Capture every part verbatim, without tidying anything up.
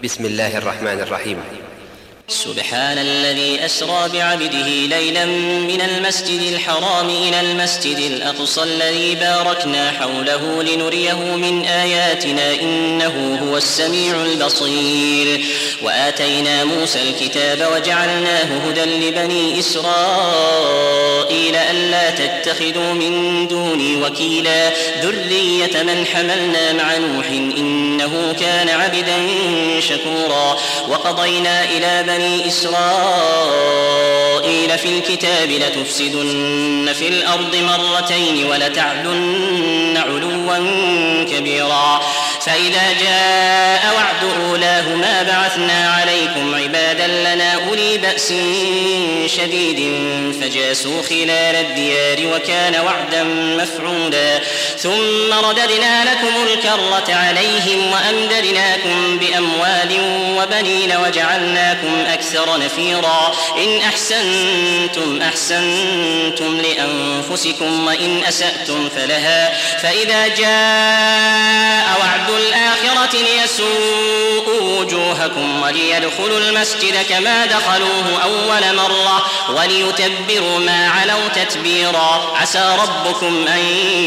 بسم الله الرحمن الرحيم. سبحان الذي أسرى بعبده ليلا من المسجد الحرام إلى المسجد الأقصى الذي باركنا حوله لنريه من آياتنا إنه هو السميع البصير. وآتينا موسى الكتاب وجعلناه هدى لبني إسرائيل ألا تتخذوا من دوني وكيلا ذرية من حملنا مع نوح إنه كان عبدا شكورا. وقضينا إلى بني إسرائيل في الكتاب لتفسدن في الأرض مرتين ولتعلن علوا كبيرا. فإذا جاء وعد أولاهما بعثنا عليكم عبادا لنا أولي بأس شديد فجاسوا خلال الديار وكان وعدا مفعولا. ثم رددنا لكم الكرة عليهم وأمددناكم بأموال وبنين وجعلناكم أكثر نفيرا. إن أحسنتم أحسنتم لأنفسكم وإن أسأتم فلها. فإذا جاء وعد الآخرة ليسوءوا وجوهكم وليدخلوا المسجد كما دخلوه أول مرة وليتبروا ما علوا تتبيرا. عسى ربكم أن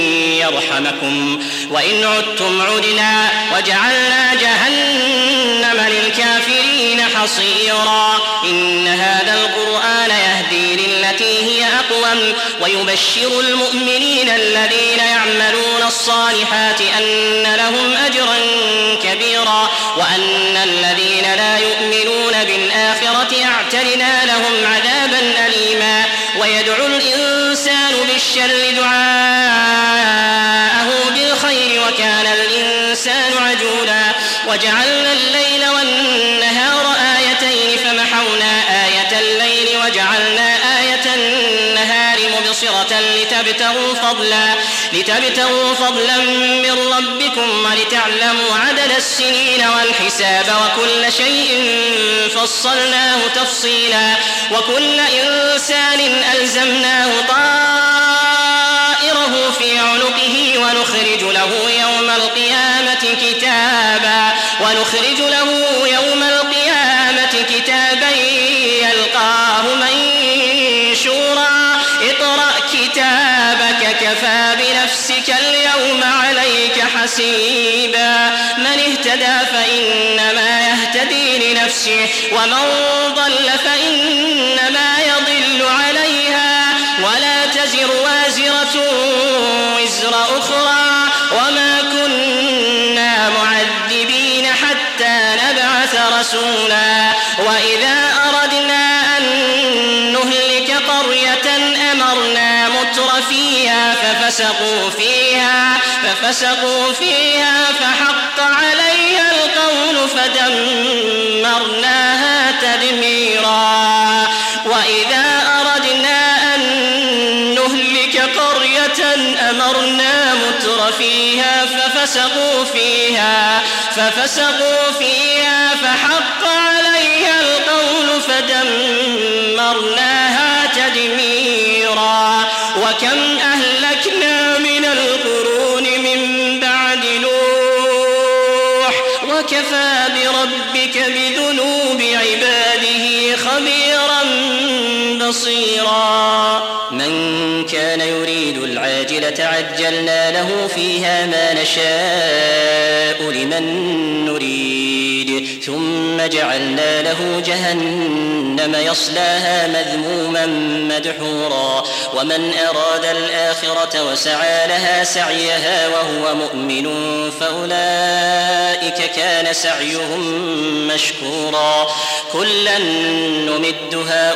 يرحمكم وإن عدتم عدنا وجعلنا جهنم للكافرين حصيرا. إن هذا القرآن يهدي للتي هي أقوم ويبشر المؤمنين الذين يعملون الصالحات أن لهم أجرا كبيرا وأن الذين لا يؤمنون بالآخرة أعتدنا لهم عذابا أليما. ويدعو الإنسان بالشر دعاءه بالخير وكان الإنسان عجولا. وجعلنا الليل والنهار آيتين فمحونا آية الليل وجعلنا آية النهار مبصرة لتبتغوا فضلا لتبتغوا فضلا من ربكم ولتعلموا عدد السنين والحساب وكل شيء فصلناه تفصيلا. وكل إنسان ألزمناه طائره في عنقه ونخرج له يوم القيامة كتابا ونخرج له يوم القيامة كتابا يلقاه منشورا. اقرأ كتابك كفى بنفسك اليوم عليك حسيبا. من اهتدى فإنما يهتدي لنفسه ومن ضل فإنما يضل عليها ولا تزر وازرة وزر أخرى وما كنا معذبين حتى نبعث رسولا. وإذا أردنا أن نهلك قرية أمرنا متر فيها ففسقوا فيها ففسقوا فيها فحق عليها القول فدمرناها تدميرا. وإذا أردنا أن نهلك قرية أمرنا متر فيها ففسقوا فيها ففسقوا فيها فحق عليها القول فدمرناها تدميرا. وكم أهلكنا من القرون من بعد نوح وكفى بربك بذنوب عباده خبيرا بصيرا. من كان يريد العاجلة عجلنا له فيها ما نشاء لمن نريد ثم جعلنا له جهنم يصلاها مذموما مدحورا. ومن أراد الآخرة وسعى لها سعيها وهو مؤمن فأولئك كان سعيهم مشكورا. كلا نمد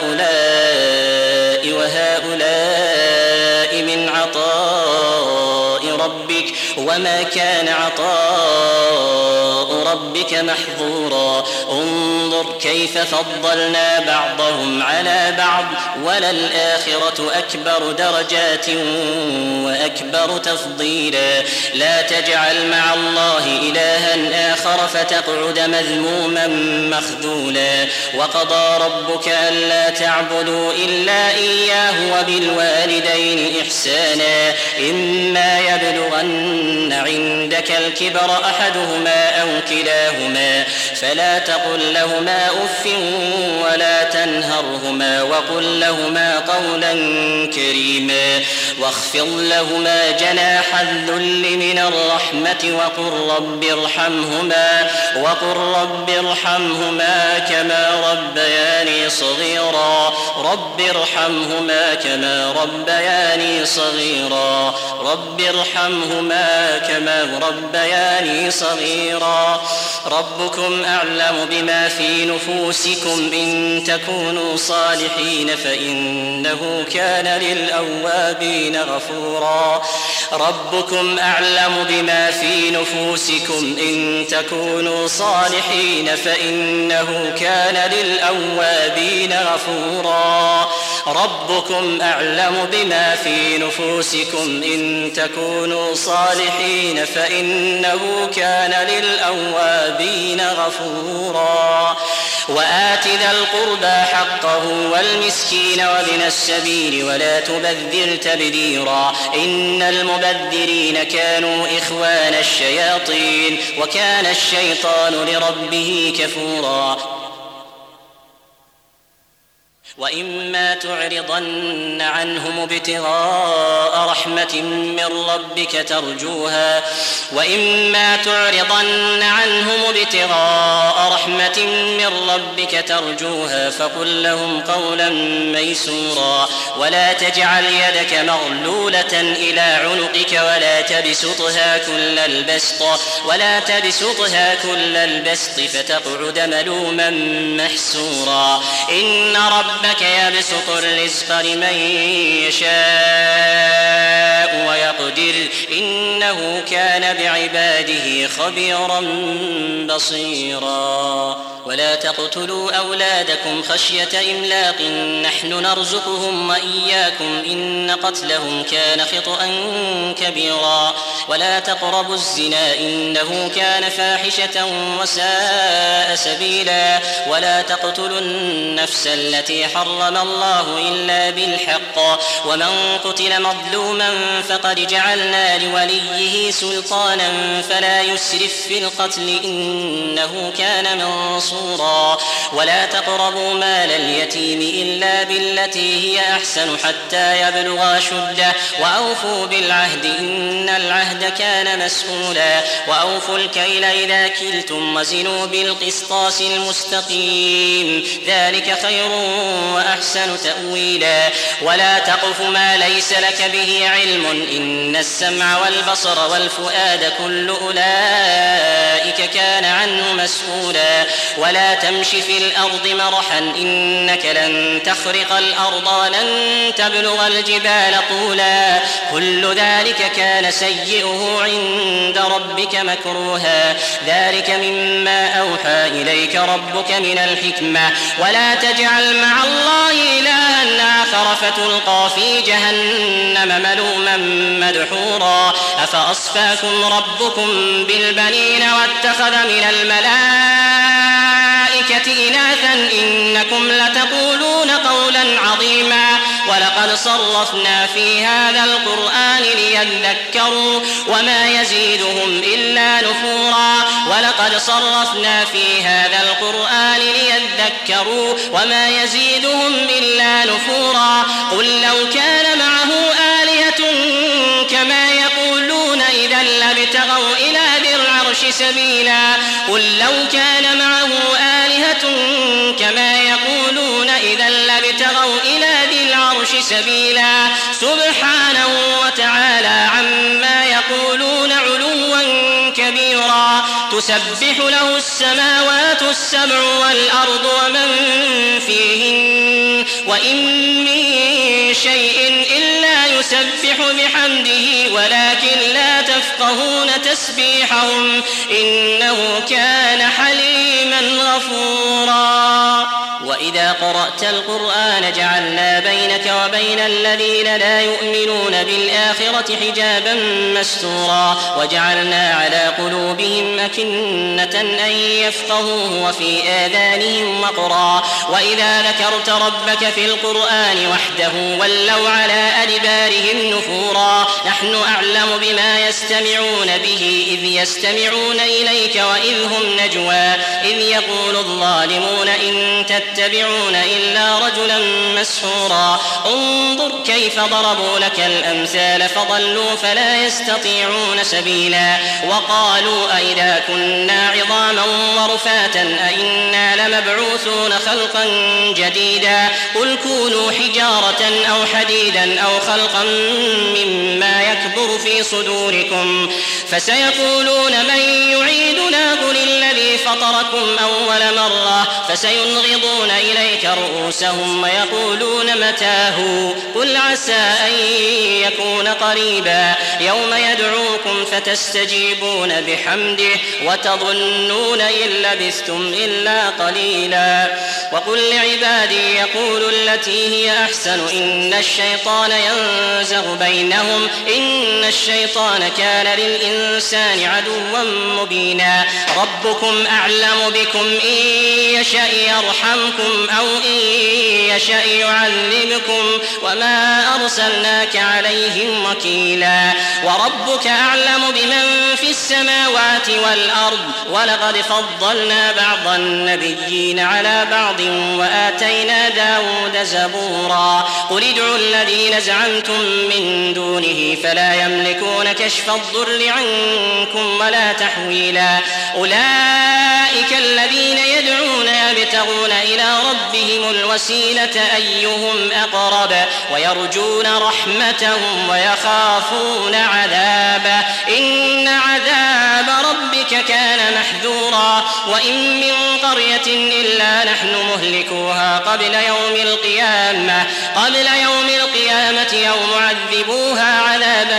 هؤلاء وهؤلاء من عطاء ربك وما كان عطاء ربك محظورا. انظر كيف فضلنا بعضهم على بعض وللآخرة أكبر درجات وأكبر تفضيلا. لا تجعل مع الله إلها آخر فتقعد مذموما مخذولا. وقضى ربك ألا تعبدوا إلا إياه وبالوالدين إحسانا. إما يبلغن عندك الكبر أحدهما أو كلاهما فلا تقل لهما أف ولا تنهرهما وقل لهما قولا كريما واخفض لهما جناح الذل من الرحمة وقل رب ارحمهما وقل رب ارحمهما كما ربياني صغيرا رب ارحمهما كما ربياني صغيرا رب ارحمهما كما ربياني صغيرا ربكم أعلم بما في نفوسكم إن تكونوا صالحين فإنه كان للأوابين غفورا ربكم أعلم بما في نفوسكم إن تكونوا صالحين فإنه كان للأوابين غفورا ربكم أعلم بما في نفوسكم إن تكونوا صالحين فإنه كان للأوابين غفورا وآت ذا القربى حقه والمسكين وابن السبيل ولا تبذر تبذيرا إن المبذرين كانوا إخوان الشياطين وكان الشيطان لربه كفورا وإما تعرضن عنهم ابتغاء رحمة من ربك ترجوها وإما تعرضن عنهم ابتغاء رحمة من ربك ترجوها فقل لهم قولا ميسورا ولا تجعل يدك مغلولة إلى عنقك ولا تبسطها كل البسط ولا تبسطها كل البسط فتقعد ملوما محسورا إن ربك يبسط الرزق لمن يشاء ويقدر إنه كان بعباده خبيرا بصيرا ولا تقتلوا أولادكم خشية إملاق نحن نرزقهم وإياكم إن قتلهم كان خطأ كبيرا ولا تقربوا الزنا إنه كان فاحشة وساء سبيلا ولا تقتلوا النفس التي حرم الله إلا بالحق ومن قتل مظلوما فقد جعلنا لوليه سلطانا فلا يسرف في القتل إنه كان منصورا ولا تقربوا مال اليتيم إلا بالتي هي أحسن حتى يبلغ أشده وأوفوا بالعهد إن العهد كان مسؤولا وأوفوا الكيل إذا كلتم وزنوا بالقسطاس المستقيم ذلك خير وأحسن تأويلا ولا تقف ما ليس لك به علم إن السمع والبصر والفؤاد كل أولئك كان عنه مسؤولا ولا تمش في الأرض مرحا إنك لن تخرق الأرض ولن تبلغ الجبال طولا كل ذلك كان سيئه عند ربك مكروها ذلك مما أوحى إليك ربك من الحكمة ولا تجعل مع الله إلها آخر فتلقى في جهنم ملوما مدحورا أفأصفاكم ربكم بالبنين واتخذ من الملائكة إناثا إنكم لتقولون قولا عظيما ولقد صرفنا في هذا القرآن ليذكروا وما يزيدهم إلا نفورا ولقد صرفنا في هذا القرآن ليذكروا وما يزيدهم إلا نفورا قل لو كان معه آلهة كما يقولون إذا لابتغوا إلى ذي العرش سبيلا قل لو كان معه آلهة كما يقولون إذا لابتغوا إلى ذي العرش سبيلا سبحانه وتعالى عما يقولون علوا كبيرا تسبح له السماوات السبع والأرض ومن فيهن وإن من شيء إلا يسبح بحمده ولكن لا تفقهون تسبيحهم إنه كان حليما غفورا وإذا قرأت القرآن جعلنا بينك وبين الذين لا يؤمنون بالآخرة حجابا مستورا وجعلنا على قلوبهم أكنة أن يفقهوه وفي آذانهم وقرا وإذا ذكرت ربك في القرآن وحده ولوا على أدبارهم نفورا نحن أعلم بما يستمعون به إذ يستمعون إليك وإذ هم نجوى إذ يقول الظالمون إن تتبعون إلا رجلا مسحورا انظر كيف ضربوا لك الأمثال فضلوا فلا يستطيعون سبيلا وقالوا أئذا كنا عظاما ورفاتا أئنا لمبعوثون خلقا جديدا قل كونوا حجارة أو حديدا أو خلقا مما يكبر في صدوركم فسيقولون من يعيدنا قل الذي فطركم أول مرة فسينغضون إليك رؤوسهم ويقولون متاه قل عسى أن يكون قريبا يوم يدعوكم فتستجيبون بحمده وتظنون إن لبثتم إلا قليلا وقل لعبادي يقولوا التي هي أحسن إن الشيطان ينزغ بينهم إن الشيطان كان للإنسان عدوا مبينا ربكم أعلم بكم إن يشأ يرحمكم أو إن يشأ يعذبكم وما أرسلناك عليهم وكيلا وربك أعلم بمن في السماوات والأرض ولقد فضلنا بعض النبيين على بعض وآتينا داود زبورا قل ادعوا الذين زعمتم من دونه فلا يملكون كشف الضر عنكم ولا تحويلا أولئك الذين يدعون يبتغون إلى ربهم الوسيلة أيهم أقرب ويرجون رحمتهم ويخافون عذابه إن عذاب ربك كان محذورا وإن من قرية إلا نحن مهلكوها قبل يوم القيامة قبل يوم القيامة أو معذبوها عذابا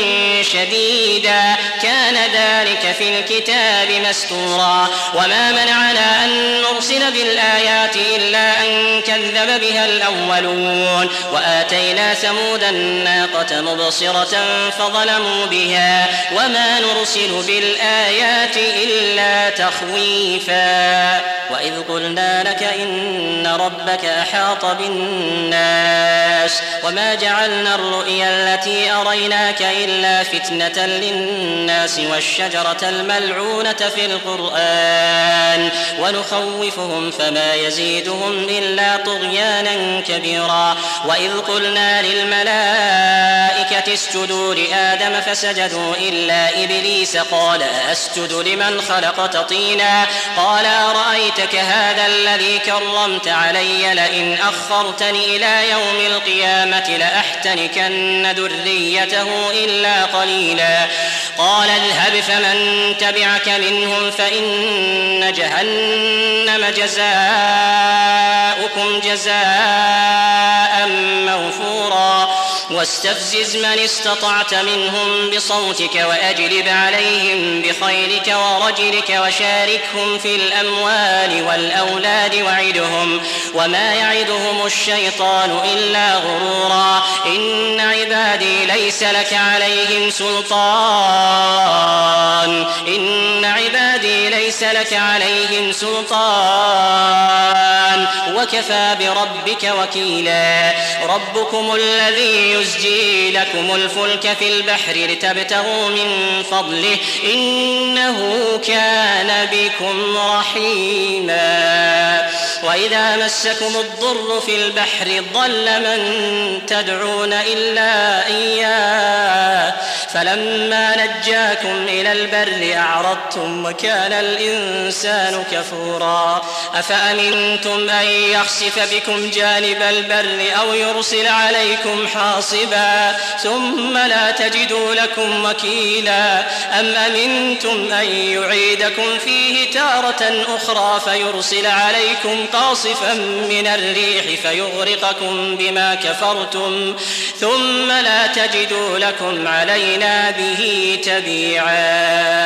شديدا كان ذلك في الكتاب مستورا وما منعنا أن نرسل بالآيات إلا أن كذب بها الأولون وآتينا ثمود الناقة مبصرة فظلموا بها وما نرسل بالآيات إلا تخويفا وإذ قلنا لك إن ربك أحاط بالناس وما جعلنا الرؤيا التي أريناك إلا فتنة للناس والشجرة الملعونة في القرآن ونخوفهم فما يزيدهم إلا طغيانا كبيرا وإذ قلنا للملائكة اسجدوا لآدم فسجدوا إلا إبليس قال أسجد لمن خلقت طينا قال أرأيتك هذا الذي كرمت علي لئن أخرتني إلى يوم القيامة لأحتنكن ذريته إلا قليلا قال اذهب فمن تبعك منهم فإن جهنم جزاؤكم جزاء موفورا واستفزز من استطعت منهم بصوتك وأجلب عليهم بخيلك ورجلك وشاركهم في الأموال والأولاد وعدهم وما يعدهم الشيطان إلا غرورا إن عبادي ليس لك عليهم سلطان إن عبادي ليس لك عليهم سلطان وكفى بربك وكيلا ربكم الذي يزجي لكم الفلك في البحر لتبتغوا من فضله إنه كان بكم رحيما وإذا مسكم الضر في البحر ضل من تدعون إلا إياه فلما نجاكم إلى البر أعرضتم وكان الإنسان كفورا أفأمنتم أن يخسف بكم جانب البر أو يرسل عليكم حاصبا ثم لا تجدوا لكم وكيلا أم أمنتم أن يعيدكم فيه تارة أخرى فيرسل عليكم قاصفا من الريح فيغرقكم بما كفرتم ثم لا تجدوا لكم علينا به تبيعا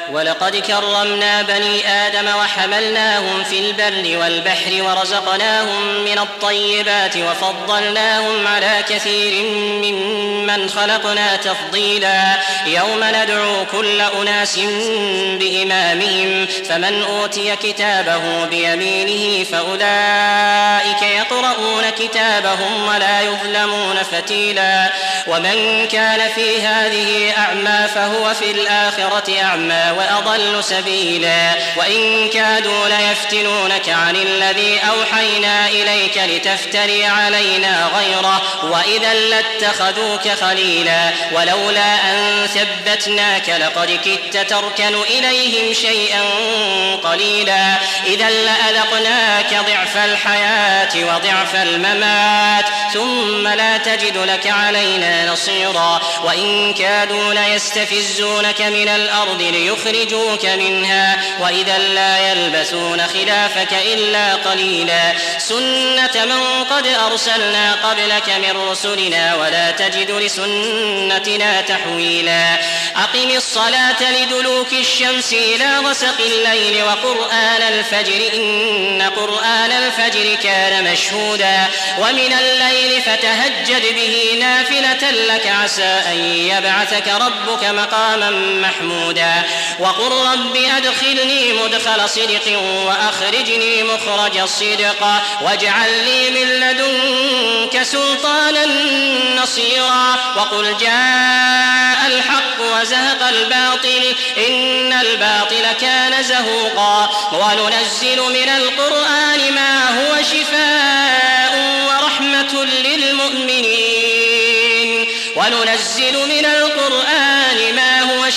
ولقد كرمنا بني آدم وحملناهم في البر والبحر ورزقناهم من الطيبات وفضلناهم على كثير ممن خلقنا تفضيلا يوم ندعو كل أناس بإمامهم فمن أوتي كتابه بيمينه فأولئك يقرؤون كتابهم ولا يظلمون فتيلا ومن كان في هذه أعمى فهو في الآخرة أعمى وأضل سبيلا وإن كادوا ليفتنونك عن الذي أوحينا إليك لتفتري علينا غيره وإذا لاتخذوك خليلا ولولا أن ثبتناك لقد كدت تركن إليهم شيئا قليلا إذا لأذقناك ضعف الحياة وضعف الممات ثم لا تجد لك علينا نصيرا وإن كادوا ليستفزونك من الأرض ليخرجوك منها وإذا لا يلبثون خلافك إلا قليلا سنة من قد أرسلنا قبلك من رسلنا ولا تجد لسنتنا تحويلا أقم الصلاة لدلوك الشمس إلى غسق الليل وقرآن الفجر إن قرآن الفجر كان مشهودا ومن الليل فتهجد به نافلة لك عسى أن يبعثك ربك مقاما محمودا وقل رب أدخلني مدخل صدق وأخرجني مخرج صدق واجعل لي من لدنك سلطانا نصيرا وقل جاء الحق وزهق الباطل إن الباطل كان زهوقا وننزل من القرآن ما هو شفاء ورحمة للمؤمنين وننزل من القرآن ما هو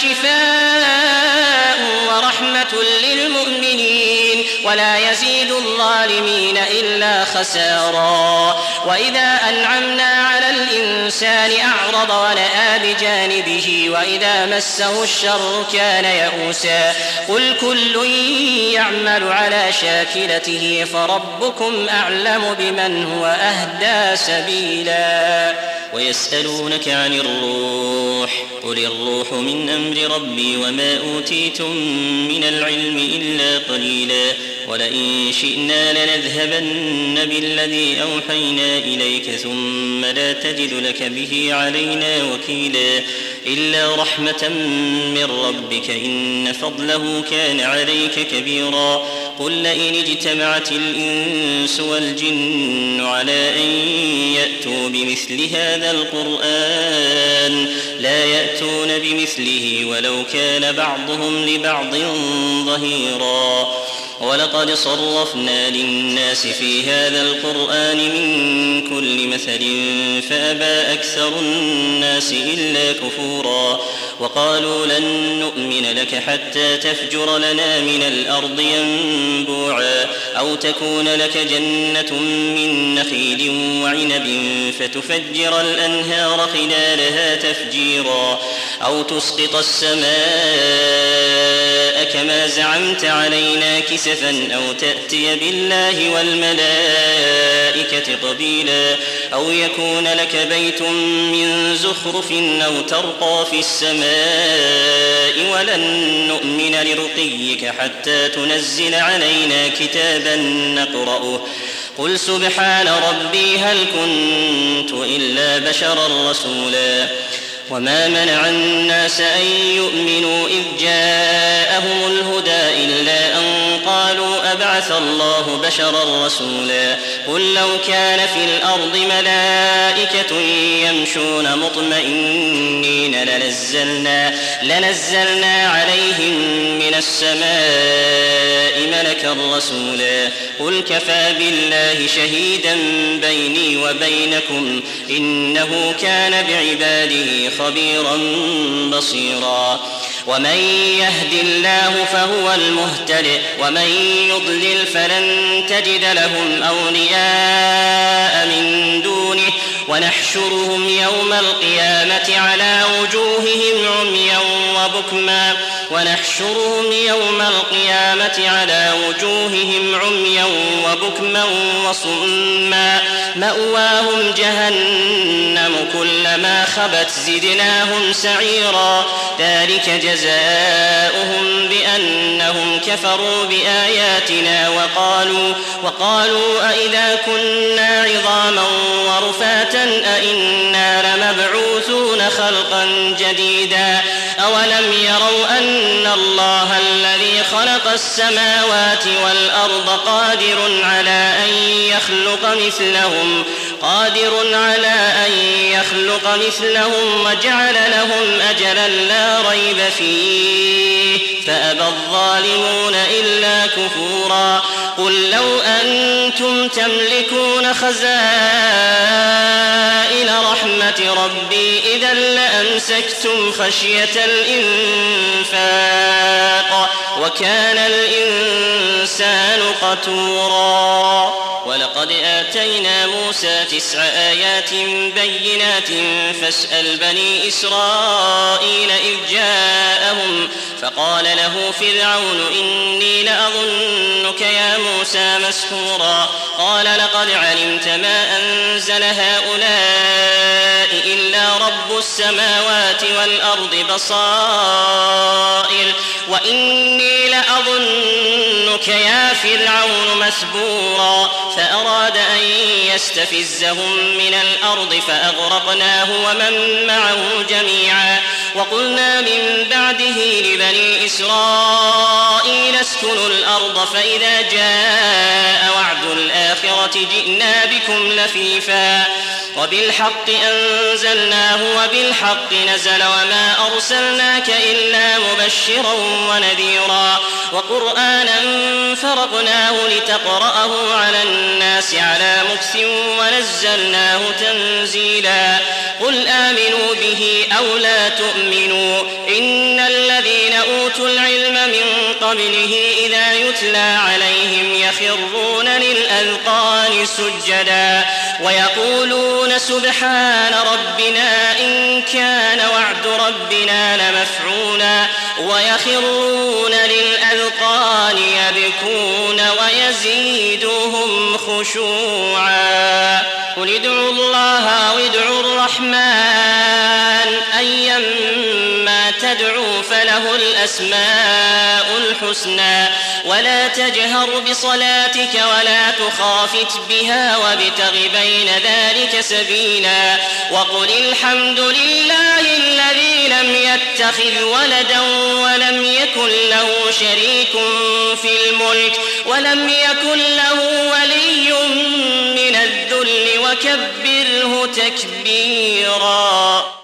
شفاء ورحمة للمؤمنين ولا يزيد الظالمين إلا خسارا وإذا أنعمنا على الإنسان أعرض ونأى بجانبه وإذا مسه الشر كان يئوسا قل كل يعمل على شاكلته فربكم أعلم بمن هو أهدى سبيلا ويسألونك عن الروح قل الروح من أمر ربي وما أوتيتم من العلم إلا قليلا ولئن شئنا لنذهبن بالذي أوحينا إليك ثم لا تجد لك به علينا وكيلا إلا رحمة من ربك إن فضله كان عليك كبيرا قل لئن اجتمعت الإنس والجن على أن يأتوا بمثل هذا القرآن لا يأتون بمثله ولو كان بعضهم لبعض ظهيرا ولقد صرفنا للناس في هذا القرآن من كل مثل فأبى أكثر الناس إلا كفورا وقالوا لن نؤمن لك حتى تفجر لنا من الأرض ينبوعا أو تكون لك جنة من نخيل وعنب فتفجر الأنهار خلالها تفجيرا أو تسقط السماء كما زعمت علينا كسفا أو تأتي بالله والملائكة قبيلا أو يكون لك بيت من زخرف أو ترقى في السماء ولن نؤمن لرقيك حتى تنزل علينا كتابا نقرأه قل سبحان ربي هل كنت إلا بشرا رسولا وما منع الناس أن يؤمنوا إذ جاءهم الهدى إلا أن قالوا أبعث الله بشرا رسولا قل لو كان في الأرض ملائكة يمشون مطمئنين لنزلنا, لنزلنا عليهم من السماء ملكا رسولا قل كفى بالله شهيدا بيني وبينكم إنه كان بعباده خبيرا بصيرا ومن يهد الله فهو المهتد ومن يضلل فلن تجد لهم أولياء من دونه ونحشرهم يوم القيامة على وجوههم عميا وبكما ونحشرهم يوم القيامة على وجوههم عميا وبكما وصما مأواهم جهنم كلما خبت زدناهم سعيرا ذلك جزاؤهم بأنهم كفروا بآياتنا وقالوا, وقالوا أئذا كنا عظاما ورفاتا أئنا لمبعوثون خلقا جديدا أولم يروا أن الله الذي خلق السماوات والأرض قادر على أن يخلق مثلهم قادر على أن يخلق مثلهم وجعل لهم أجلا لا ريب فيه فأبى الظالمون إلا كفورا قل لو أنتم تملكون خزائن رحمة ربي إذا لأمسكتم خشية الإنفاق وكان الإنسان قتورا ولقد آتينا موسى تسع آيات بينات فاسأل بني إسرائيل إذ جاءهم فقال له فرعون إني لأظنك يا موسى مسحورا قال لقد علمت ما أنزل هؤلاء إلا رب السماوات والأرض بصائر وإني لأظنك يا فرعون مسبورا فأراد أن يستفزهم من الأرض فأغرقناه ومن معه جميعا وقلنا من بعده لبني إسرائيل اسكنوا الأرض فإذا جاء وعد الآخرة جئنا بكم لفيفا وبالحق أنزلناه وبالحق نزل وما أرسلناك إلا مبشرا ونذيرا وقرآنا فرقناه لتقرأه على الناس على مكث ونزلناه تنزيلا قل آمنوا به أو لا تؤمنوا إن الذين أوتوا العلم من قبله إذا يتلى عليهم يخرون للأذقان سجدا ويقولون سبحان ربنا إن كان وعد ربنا لمفعولا ويخرون للأذقان يبكون ويزيدهم خشوعا قل ادعوا الله أو ادعوا الرحمن أيما تدعوا فله الأسماء الحسنى ولا تجهر بصلاتك ولا تخافت بها وابتغ بين ذلك سبيلا وقل الحمد لله الذي لم يتخذ ولدا ولم يكن له شريك في الملك ولم يكن له ولي من الذل وكبره تكبيرا.